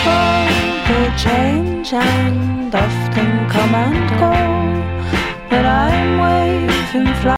They change and often come and go, but I'm waving fly.